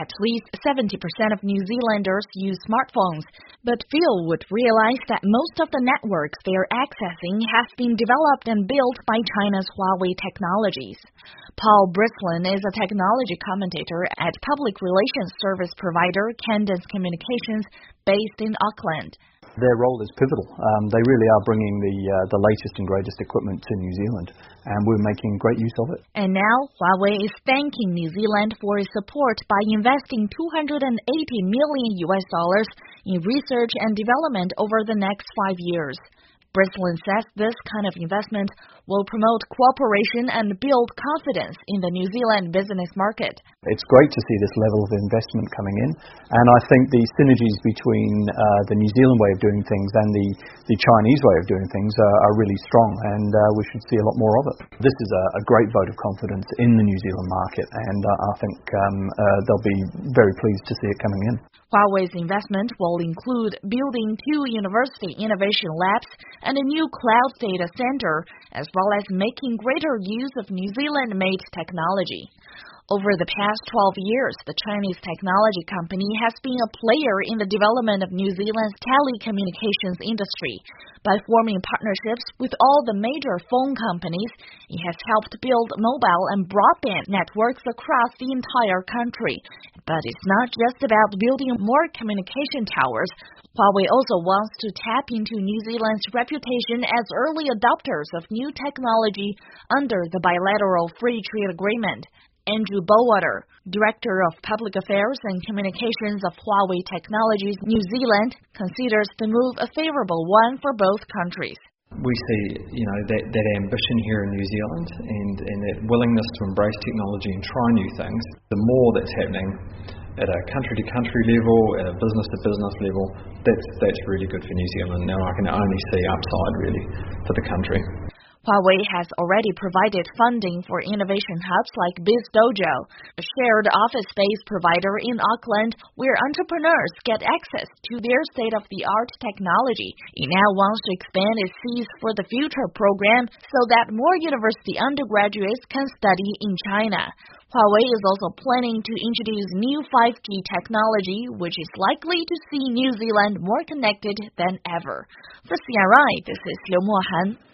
At least 70% of New Zealanders use smartphones, but few would realize that most of the networks they are accessing have been developed and built by China's Huawei Technologies. Paul Brislin is a technology commentator at public relations service provider Cadence Communications based in Auckland. Their role is pivotal. They really are bringing the latest and greatest equipment to New Zealand, and we're making great use of it. And now, Huawei is thanking New Zealand for its support by investing $280 million in research and development over the next 5 years. Brislin says this kind of investment will promote cooperation and build confidence in the New Zealand business market. It's great to see this level of investment coming in, and I think the synergies between the New Zealand way of doing things and the Chinese way of doing things are really strong, and we should see a lot more of it. This is a great vote of confidence in the New Zealand market, and I think they'll be very pleased to see it coming in. Huawei's investment will include building 2 university innovation labs and a new cloud data center, as well as making greater use of New Zealand-made technology. Over the past 12 years, the Chinese technology company has been a player in the development of New Zealand's telecommunications industry. By forming partnerships with all the major phone companies, it has helped build mobile and broadband networks across the entire country. But it's not just about building more communication towers. Huawei also wants to tap into New Zealand's reputation as early adopters of new technology under the bilateral free trade agreement. Andrew Bowater, Director of Public Affairs and Communications of Huawei Technologies New Zealand, considers the move a favorable one for both countries. We see, that ambition here in New Zealand and that willingness to embrace technology and try new things. The more that's happening at a country-to-country level, at a business-to-business level, that's really good for New Zealand. Now I can only see upside really for the country. Huawei has already provided funding for innovation hubs like BizDojo, a shared office space provider in Auckland where entrepreneurs get access to their state-of-the-art technology. It now wants to expand its Seeds for the Future program so that more university undergraduates can study in China. Huawei is also planning to introduce new 5G technology, which is likely to see New Zealand more connected than ever. For CRI, this is Liu Mohan.